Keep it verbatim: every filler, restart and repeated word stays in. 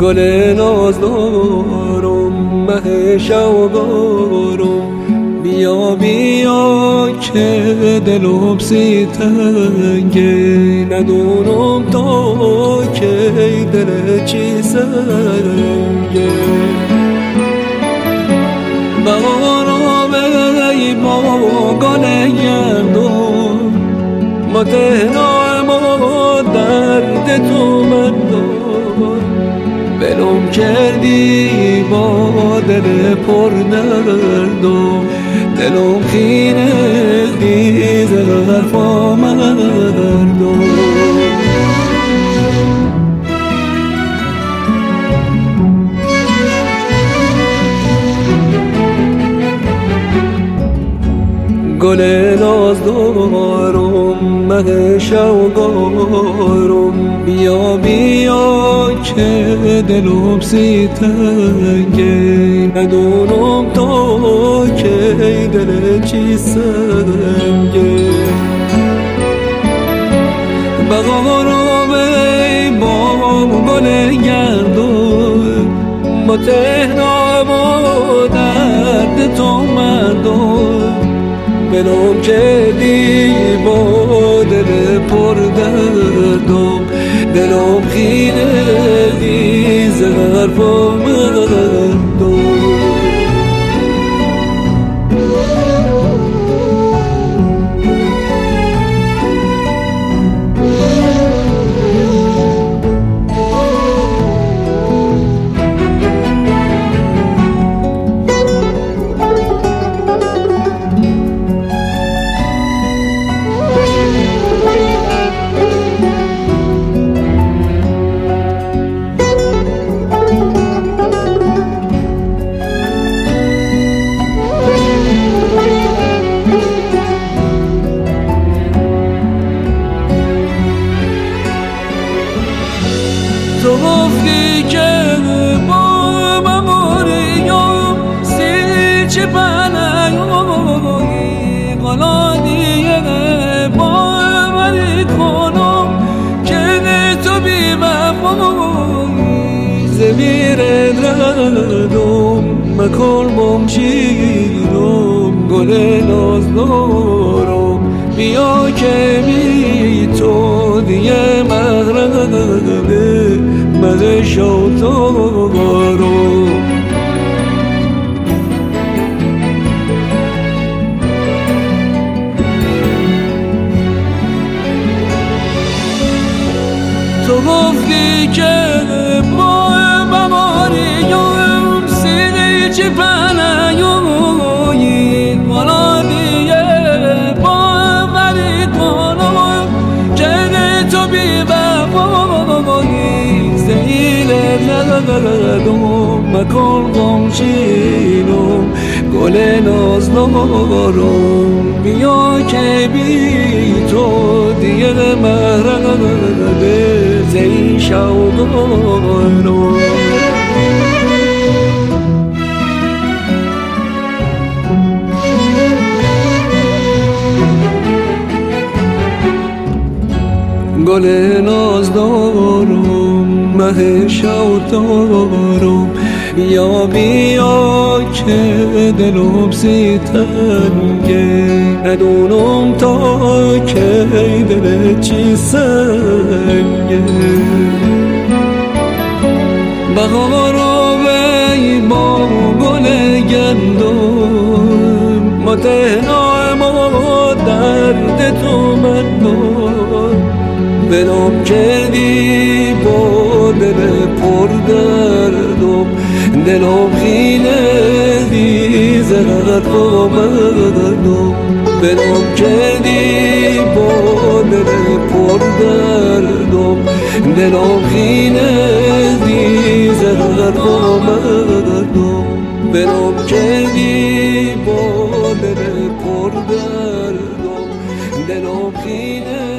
گل نازدارم مه شوگارم، بیا بیا که دلم سی تنگه، ندونم تا که دل چی سنگه. بهارم ای با گل گندم، ما تهنای ما درد تو من دار، بلوم کردی با دل پر دردم، دلم خینه دیز حرفا مردم. گل نازدارم مه شوگارم، بیا بیا که دلم سی تنگه، ندونم تا که دل چی سنگه. بهارم ای بام گل گندم، با تهنای ما درد تو مردم، بلوم کردی با دل پر دردم، دلم خینه دیز حرفا مردم. تو گفتی که با مموریم سی چه پنهایی، حالا دیگه باوری کنم که تو بی وفایی. زمیر دردم مکن بمشیرم، گل نازدارم بیا که بی تو دیگه مغربه مزه شوتارم. تو گفتی که با بماریم سیدی چی پنهایی، حالا دیگه باوری کنم که تو بی وفایی. زیل ندردم مکن غمگینم، گل نازدارم بیا که بی تو دیگه مهربه زی شوگارم. گل نازدارم مه شوگارم، بیا بیا که دلم سی تنگه، ندونم تا که دل چی سنگه. بهارم ای با گل گندم، ما تهنای ما درد تو من دار، بلوم کردی با دل پر دردم، دلم خینه دیز حرفا مردم. بلوم کردی با دل پر دردم، دلم خینه دیز حرفا مردم. بلوم کردی با دل پر دردم، دلم خینه